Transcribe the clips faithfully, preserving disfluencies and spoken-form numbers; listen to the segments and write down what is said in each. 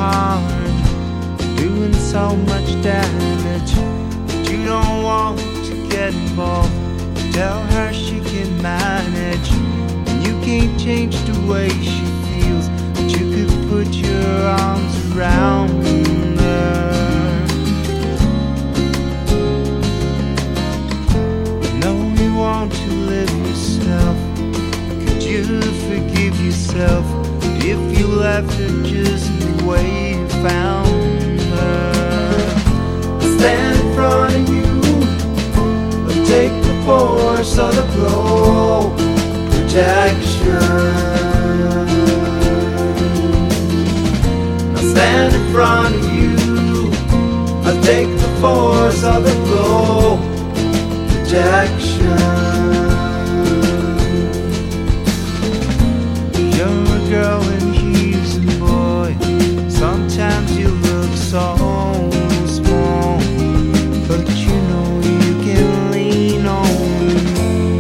heart, doing so much damage. But you don't want to get involved. Tell her she can manage. And you can't change the way she feels, but you could put your arms around her. You know you want to live yourself. Could you forgive yourself if you left her just the way you found her? Stand in front of you, but take the force of the blow. Protection. I'll stand in front of you, I'll take the force of the blow. Protection. You're a girl and he's a boy. Sometimes you look so small, but you know you can lean on me.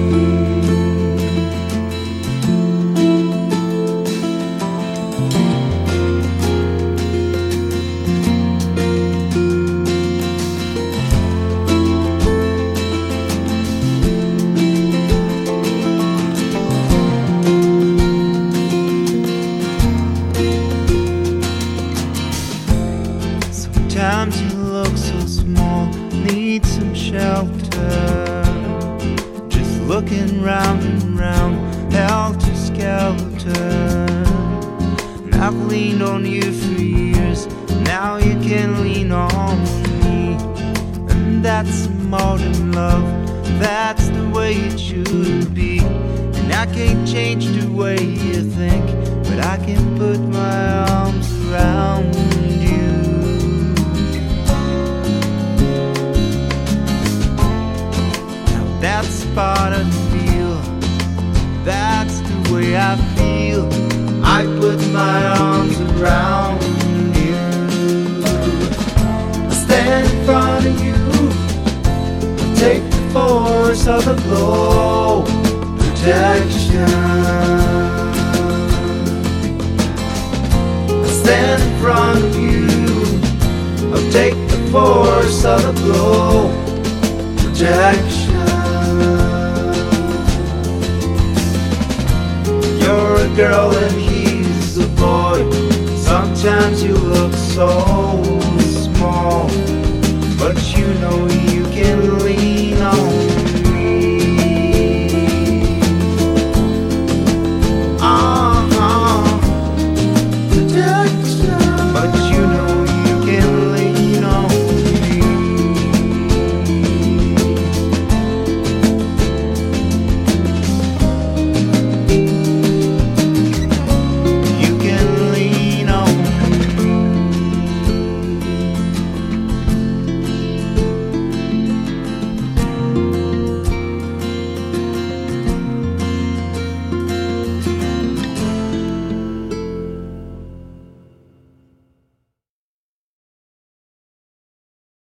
Sometimes you look so small, need some shelter. Just looking round and round, helter skelter. And I've leaned on you for years, now you can lean on me. And that's more than love, that's the way it should be. And I can't change the way you think, but I can put my arms around you. That's part of the deal, that's the way I feel. I put my arms around you. I stand in front of you, I take the force of the blow. Protection. I stand in front of you, I'll take the force of the blow. Protection. You're a girl and he's a boy. Sometimes you look so small, but you know you